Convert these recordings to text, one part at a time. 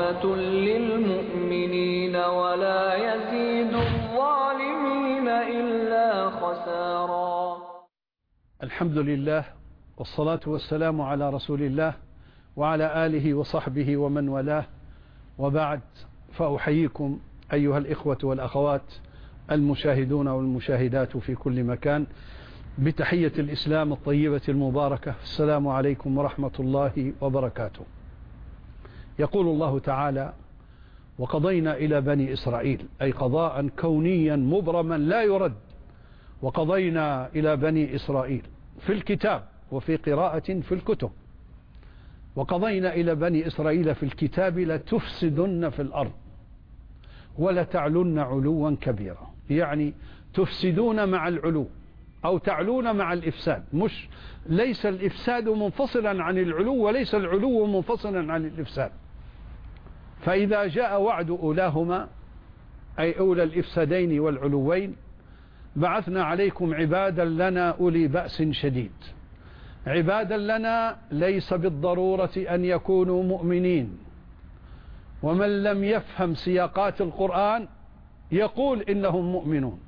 ورحمة للمؤمنين ولا يزيد الظالمين إلا خسارا. الحمد لله والصلاة والسلام على رسول الله وعلى آله وصحبه ومن والاه، وبعد، فأحييكم أيها الإخوة والأخوات المشاهدون والمشاهدات في كل مكان بتحية الإسلام الطيبة المباركة. السلام عليكم ورحمة الله وبركاته. يقول الله تعالى: وقضينا إلى بني إسرائيل، أي قضاء كونيا مبرما لا يرد. وقضينا إلى بني إسرائيل في الكتاب، وفي قراءة في الكتب. وقضينا إلى بني إسرائيل في الكتاب لتفسدن في الأرض ولتعلن علوا كبيرا، يعني تفسدون مع العلو أو تعلون مع الإفساد. ليس الإفساد منفصلا عن العلو، وليس العلو منفصلا عن الإفساد. فإذا جاء وعد أولاهما، أي أولى الإفسادين والعلوين، بعثنا عليكم عبادا لنا أولي بأس شديد. عبادا لنا ليس بالضرورة أن يكونوا مؤمنين، ومن لم يفهم سياقات القرآن يقول إنهم مؤمنون.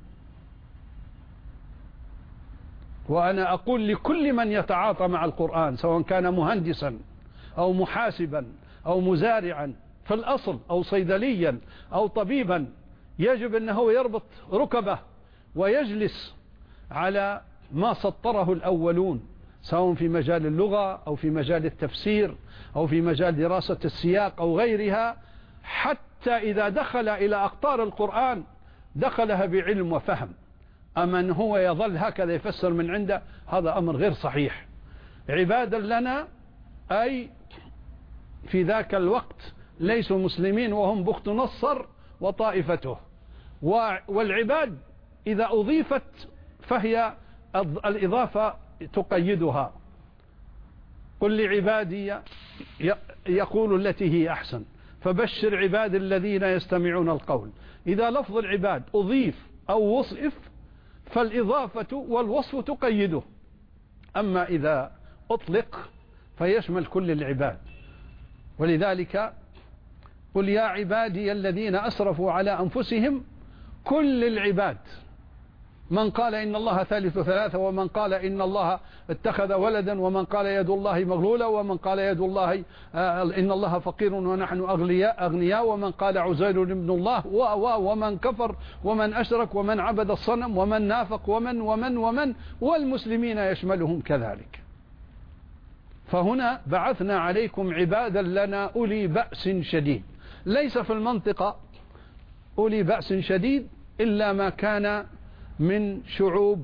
وأنا أقول لكل من يتعاطى مع القرآن، سواء كان مهندسا أو محاسبا أو مزارعا في الأصل أو صيدليا أو طبيبا، يجب أنه يربط ركبه ويجلس على ما سطره الأولون، سواء في مجال اللغة أو في مجال التفسير أو في مجال دراسة السياق أو غيرها، حتى إذا دخل إلى أقطار القرآن دخلها بعلم وفهم. أمن هو يظل هكذا يفسر من عنده؟ هذا أمر غير صحيح. عبادا لنا أي في ذاك الوقت ليسوا مسلمين، وهم بخت نصر وطائفته. والعباد إذا أضيفت فهي الإضافة تقيدها. قل لعبادي يقول التي هي أحسن، فبشر عباد الذين يستمعون القول. إذا لفظ العباد أضيف أو وصف فالإضافة والوصف تقيده. أما إذا أطلق فيشمل كل العباد. ولذلك قل يا عبادي الذين أسرفوا على أنفسهم، كل العباد. من قال إن الله ثالث ثلاثة، ومن قال إن الله اتخذ ولدا، ومن قال يد الله مغلولة، ومن قال يد الله إن الله فقير ونحن أغنياء، ومن قال عزير ابن الله، ومن كفر، ومن أشرك، ومن عبد الصنم، ومن نافق، ومن والمسلمين يشملهم كذلك. فهنا بعثنا عليكم عبادا لنا أولي بأس شديد. ليس في المنطقة أولي بأس شديد إلا ما كان من شعوب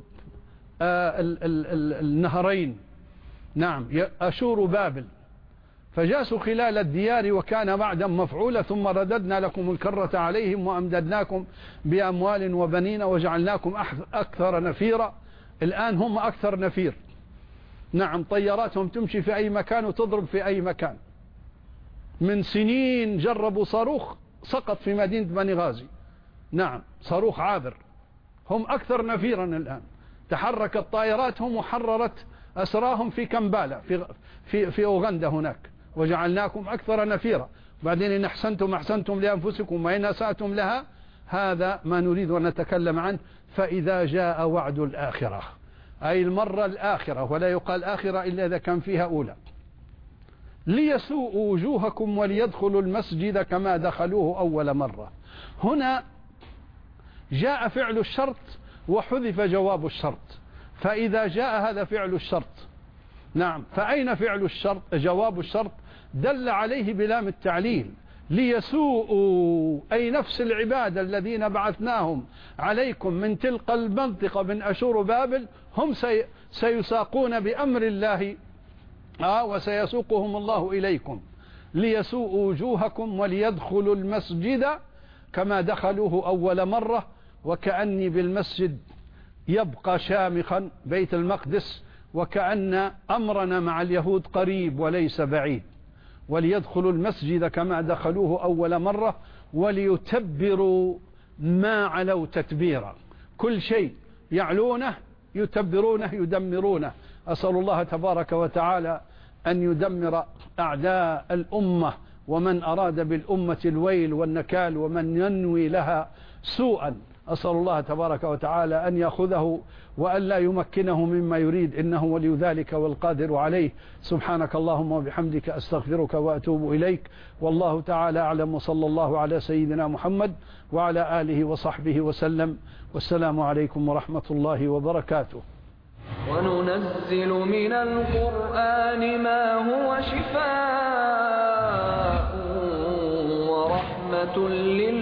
النهرين، نعم، أشور بابل، فجاسوا خلال الديار وكان وعدا مفعولا، ثم رددنا لكم الكرة عليهم وأمددناكم بأموال وبنين وجعلناكم أكثر نفيرا. الآن هم أكثر نفير، نعم، طياراتهم تمشي في أي مكان وتضرب في أي مكان. من سنين جربوا صاروخ سقط في مدينة بني غازي، نعم، صاروخ عابر. هم أكثر نفيرا الآن. تحركت طائراتهم وحررت أسراهم في كمبالا في أوغندا هناك، وجعلناكم أكثر نفيرا. بعدين إن أحسنتم لأنفسكم وإن أسأتم لها. هذا ما نريد أن نتكلم عنه. فإذا جاء وعد الآخرة، أي المرة الآخرة، ولا يقال آخرة إلا إذا كان فيها أولى، ليسوءوا وجوهكم وليدخلوا المسجد كما دخلوه أول مرة. هنا جاء فعل الشرط وحذف جواب الشرط. فإذا جاء هذا فعل الشرط، نعم، فأين فعل الشرط؟ جواب الشرط دل عليه بلام التعليل. ليسوءوا، أي نفس العباد الذين بعثناهم عليكم من تلك المنطقة من أشور بابل، هم سيساقون بأمر الله، وسيسوقهم الله إليكم. ليسوءوا وجوهكم وليدخلوا المسجد كما دخلوه أول مرة. وكأني بالمسجد يبقى شامخا بيت المقدس، وكأن أمرنا مع اليهود قريب وليس بعيد. وليدخلوا المسجد كما دخلوه أول مرة وليتبروا ما علوا تتبيرا. كل شيء يعلونه يتبرونه يدمرونه. أسأل الله تبارك وتعالى أن يدمر أعداء الأمة ومن أراد بالأمة الويل والنكال ومن ينوي لها سوءا. أسأل الله تبارك وتعالى أن يأخذه وأن لا يمكنه مما يريد، إنه ولي ذلك والقادر عليه. سبحانك اللهم وبحمدك أستغفرك وأتوب إليك، والله تعالى أعلم، وصلى الله على سيدنا محمد وعلى آله وصحبه وسلم، والسلام عليكم ورحمة الله وبركاته. وننزل من القرآن ما هو شفاء ورحمة للمؤمنين